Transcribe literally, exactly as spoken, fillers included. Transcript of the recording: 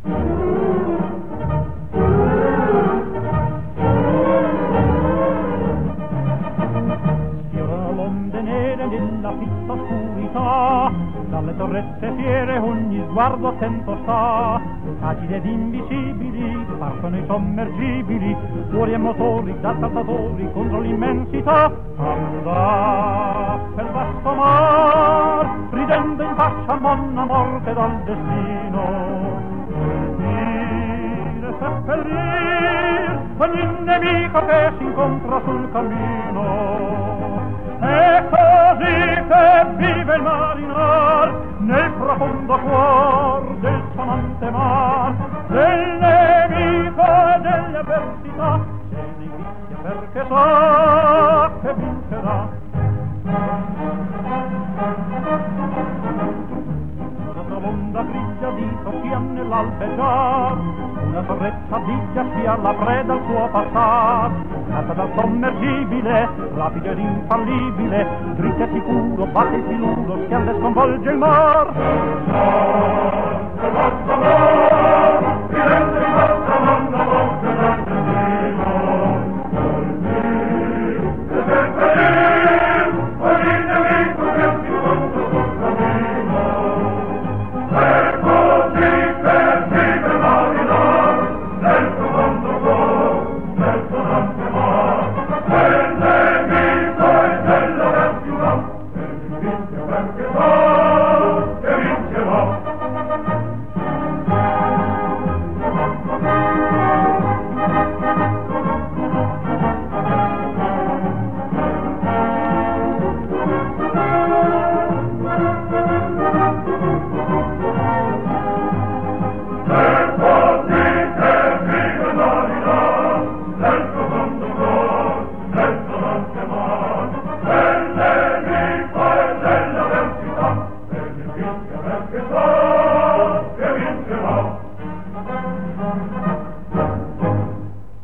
Nella fitta oscurità, dalle torrette fiere ogni sguardo attento sta, agili ed invisibili partono i sommergibili, fuori e motori da saltatori contro l'immensità. Andà per vasto mar, ridendo in faccia monna morte dal destino, colpire, seppellir ogni nemico che si incontra sul cammino. E così che vive il marinar nel profondo cuor del suo amante mar, del nemico e delle avversità, se ne invidia perché sa che vincerà. Una tramonda grigia di Sofia nell'albeggiar, una torretta diglia spia la preda al suo passar, nata dal sommergibile, rapido ed infallibile, dritto e sicuro, batte il siluro, schiante e sconvolge il mar.